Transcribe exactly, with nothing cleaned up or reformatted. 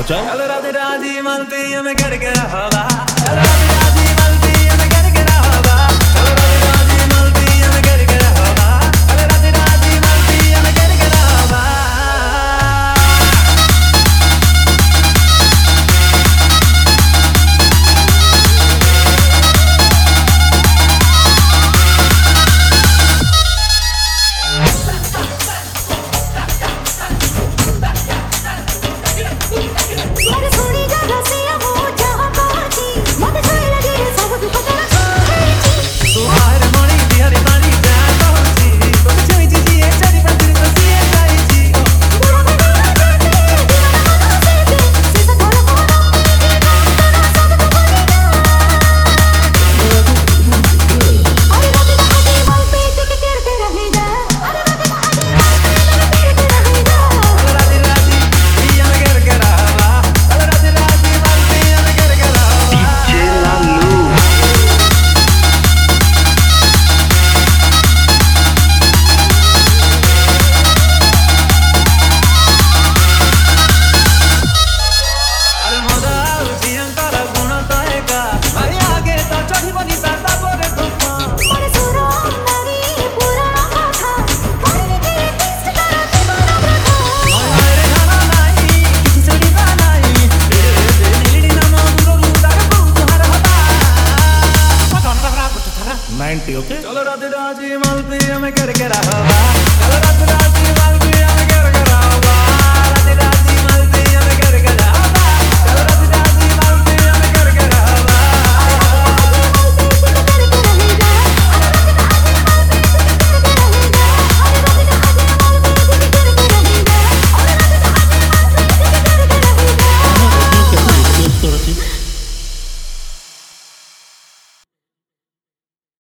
चल कल रात राजी मलती में करके हवा कल रात राजी मलती में करके हवा कल रात राजी मलती में करके हवा कल रात राजी मलती में करके हवा नाइंटी ओके चलो रात राजी मलती में करके रहा कल रात